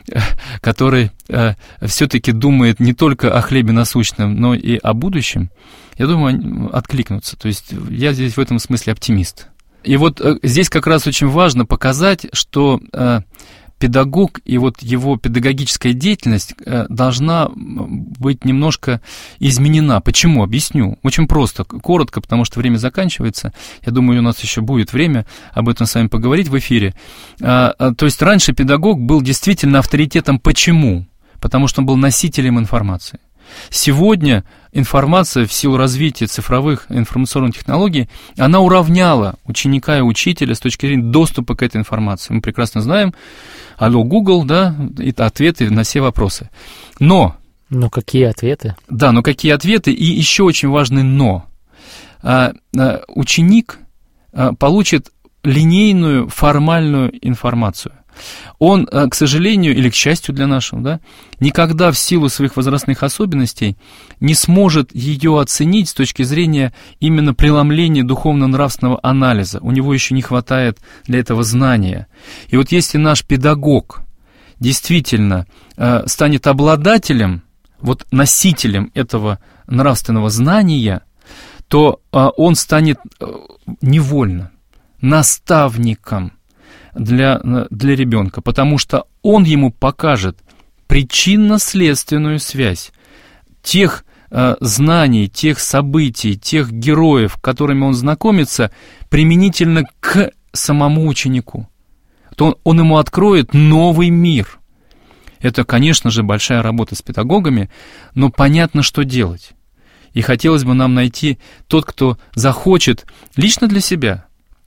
который э, все-таки думает не только о хлебе насущном, но и о будущем, я думаю, откликнутся. То есть я здесь в этом смысле оптимист. И вот э, здесь как раз очень важно показать, что э, педагог и вот его педагогическая деятельность э, должна быть немножко изменена. Почему? Объясню. Очень просто, коротко, потому что время заканчивается. Я думаю, у нас еще будет время об этом с вами поговорить в эфире. А, а, то есть раньше педагог был действительно авторитетом. Почему? Потому что он был носителем информации. Сегодня информация в силу развития цифровых информационных технологий, она уравняла ученика и учителя с точки зрения доступа к этой информации. Мы прекрасно знаем, алло, Google, да, это ответы на все вопросы. Но... Но какие ответы? Да, но какие ответы, и еще очень важный но. А, а, ученик а, получит линейную, формальную информацию. Он, к сожалению, или к счастью для нашего, да, никогда в силу своих возрастных особенностей не сможет ее оценить с точки зрения именно преломления духовно-нравственного анализа. У него еще не хватает для этого знания. И вот если наш педагог действительно э, станет обладателем, вот носителем этого нравственного знания, то э, он станет э, невольно наставником для, для ребенка, потому что он ему покажет причинно-следственную связь тех э, знаний, тех событий, тех героев, с которыми он знакомится, применительно к самому ученику. То он, он ему откроет новый мир. Это, конечно же, большая работа с педагогами, но понятно, что делать. И хотелось бы нам найти тот, кто захочет лично для себя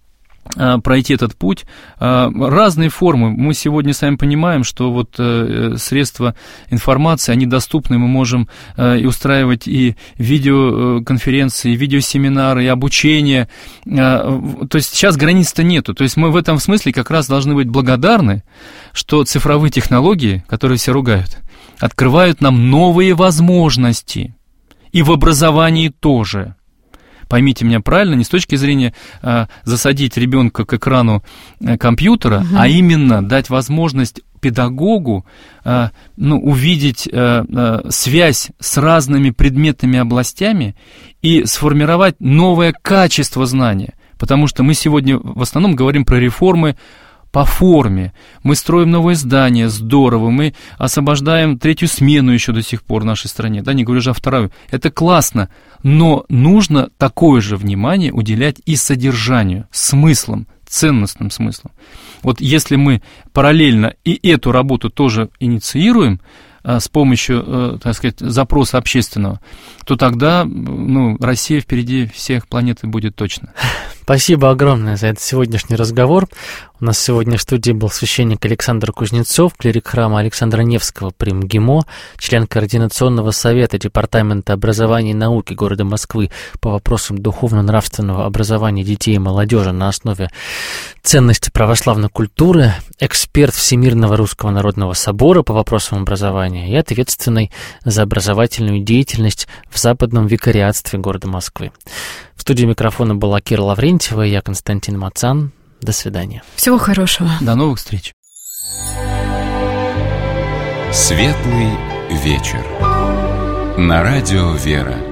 пройти этот путь. Разные формы. Мы сегодня сами понимаем, что вот средства информации, они доступны, мы можем и устраивать и видеоконференции, и видеосеминары, и обучение. То есть сейчас границ-то нету. То есть мы в этом смысле как раз должны быть благодарны, что цифровые технологии, которые все ругают, открывают нам новые возможности. И в образовании тоже. Поймите меня правильно, не с точки зрения э, засадить ребенка к экрану э, компьютера, угу. а именно дать возможность педагогу э, ну, увидеть э, э, связь с разными предметными областями и сформировать новое качество знания. Потому что мы сегодня в основном говорим про реформы по форме. Мы строим новые здания, здорово, мы освобождаем третью смену еще до сих пор в нашей стране, да, не говорю же о вторую. Это классно, но нужно такое же внимание уделять и содержанию, смыслам, ценностным смыслом. Вот если мы параллельно и эту работу тоже инициируем, с помощью, так сказать, запроса общественного, то тогда, ну, Россия впереди всех планеты будет точно. Спасибо огромное за этот сегодняшний разговор. У нас сегодня в студии был священник Александр Кузнецов, клирик храма Александра Невского при МГИМО, член Координационного совета Департамента образования и науки города Москвы по вопросам духовно-нравственного образования детей и молодежи на основе ценностей православной культуры, эксперт Всемирного Русского Народного Собора по вопросам образования и ответственный за образовательную деятельность в Западном викариатстве города Москвы. В студии микрофона была Кира Лаврентьева, я Константин Мацан. До свидания. Всего хорошего. До новых встреч. Светлый вечер. На радио «Вера».